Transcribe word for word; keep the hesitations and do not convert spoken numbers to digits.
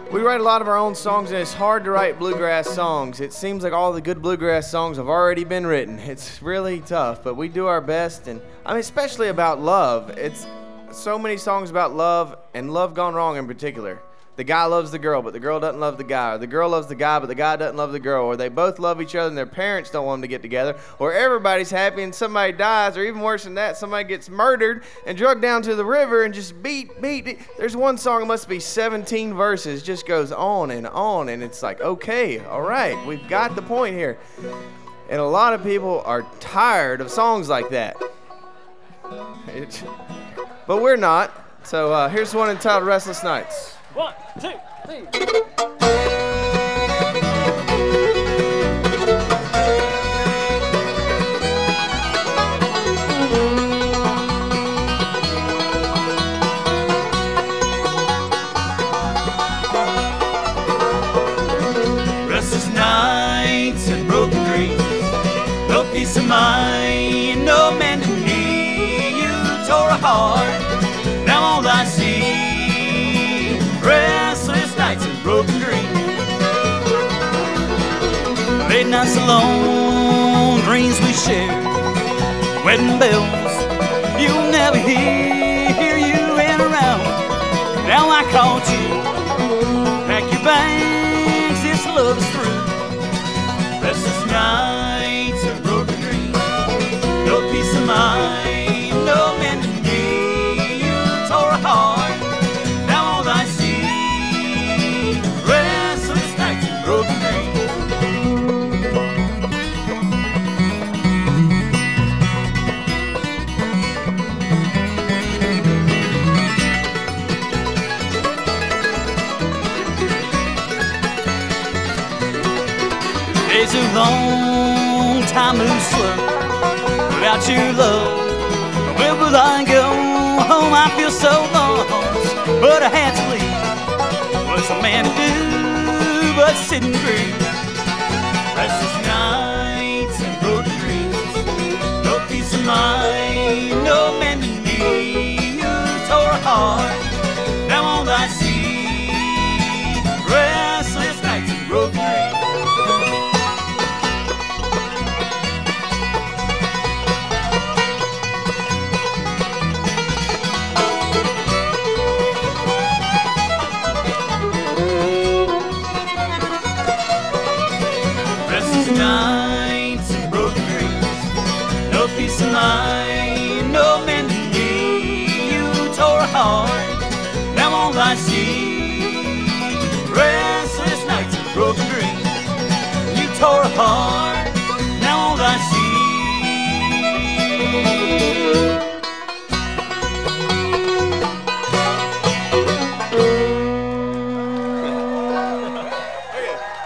We write a lot of our own songs, and it's hard to write bluegrass songs. It seems like all the good bluegrass songs have already been written. It's really tough, but we do our best, and I mean, especially about love. It's so many songs about love, and love gone wrong in particular. The guy loves the girl, but the girl doesn't love the guy. Or the girl loves the guy, but the guy doesn't love the girl. Or they both love each other and their parents don't want them to get together. Or everybody's happy and somebody dies. Or even worse than that, somebody gets murdered and drugged down to the river and just beat, beat. There's one song, it must be seventeen verses, just goes on and on. And it's like, okay, all right, we've got the point here. And a lot of people are tired of songs like that. It, but we're not. So uh, here's one entitled Restless Nights. One, two, three. Restless nights and broken dreams, no peace of mind, no man to me. You tore a heart, now all I see. Restless nights and broken dreams, late nights alone, dreams we shared, wedding bells you'll never hear, hear you ran around. Now I called you, pack your bags, this love is through. Restless nights and broken dreams, no peace of mind, no man to me. You tore a heart, days are long, time moves slow without your love. Where will I go? Home, I feel so lost, but I had to leave. What's a man to do but sit and grieve? Restless nights and broken dreams, no peace of mind, no man to me. You tore a heart, now all I see. Restless nights and broken dreams. Nights and broken dreams, no peace of mind, no man to me. You tore a heart, now all I see. Restless nights and broken dreams, you tore a heart.